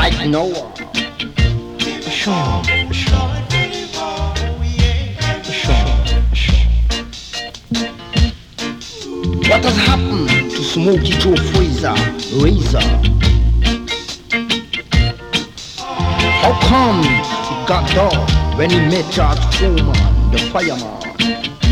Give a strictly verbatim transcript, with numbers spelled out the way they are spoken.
like Noah. Sean, Sean, Sean, Sean. What has happened to Smokey Joe Fraser, Razor? How come he got dog when he met George Foreman, the fireman?